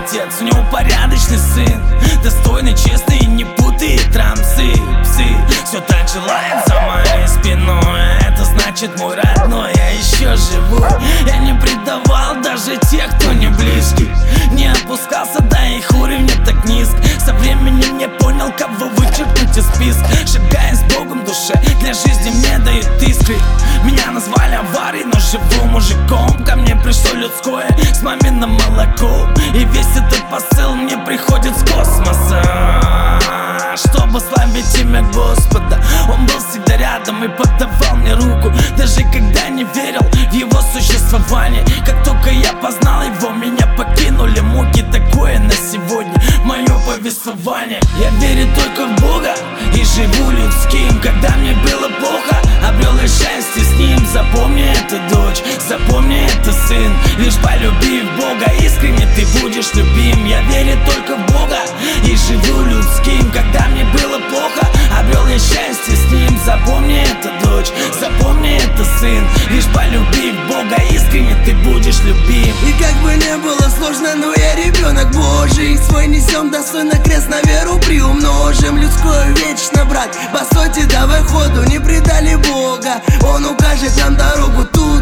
отец, у него порядочный сын, достойный, честный и не путает рамсы. Псы все так желают за моей спиной, это значит мой родной, я еще живу. Я не предавал даже тех, кто не близкий, не опускался до их уровня так низко. Со временем не понял, кого вычеркнуть из списка. Шагая с Богом в душе, для жизни мне дают искры. Меня назвали аварией, но живу мужиком. Ко мне пришло людское с маминым молоком, и весь этот посыл мне приходит с космоса, чтобы славить имя Господа. Он был всегда рядом и подавал мне руку, даже когда не верил в его существование. Как только я познал его, меня покинули муки. Такое на сегодня мое повествование. Я верю только в Бога и живу людским. Когда мне было плохо, обрел я счастье с ним. Запомни это, дочь, запомни это, сын. Лишь полюбив Бога искренне, ты будешь любим. Я верю только в Бога и живу людским. Когда мне было плохо, обрел я счастье с ним. Запомни это, дочь, запомни это, сын. Лишь полюбив Бога искренне, ты будешь любим. И как бы не было сложно, но я ребенок Божий. Свой несем достойно крест, на веру приумножим. Людское вечно, брат, по сути давай ходу. Не предали Бога, Он укажет нам дорогу. Тут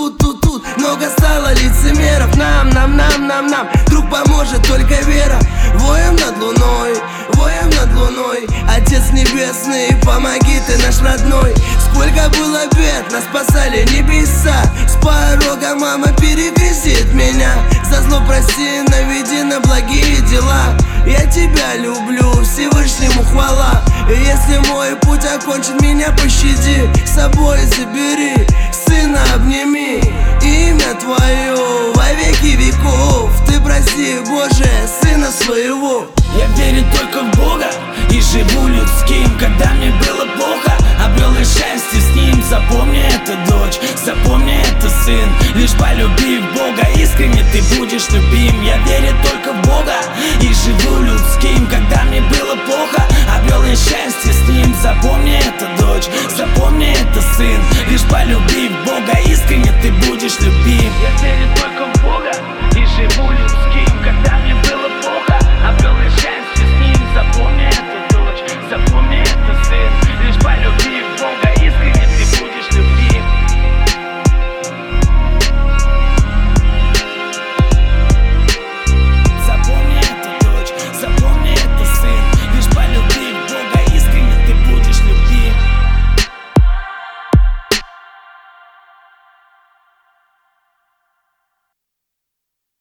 много стало лицемеров. Нам друг поможет только вера. Воем над луной, воем над луной. Отец небесный, помоги ты наш родной. Сколько было бед, нас спасали небеса. С порога мама перекрестит меня. За зло прости, наведи на благие дела. Я тебя люблю, Всевышнему хвала. И если мой путь окончен, меня пощади. С собой забери, сына обними. Имя твое во веки веков. Ты прости, Боже, сына своего. Я верю только в Бога и живу людским. Когда мне было плохо, обрел я счастье с ним. Запомни это, дочь, запомни это, сын. Лишь полюбив Бога искренне, ты будешь любим. Я верю только в Бога и живу людским. Когда мне было плохо, обрел я счастье с ним. Запомни это, дочь, запомни это, сын. Лишь полюбив Бога искренне, ты будешь любим. Я верю только в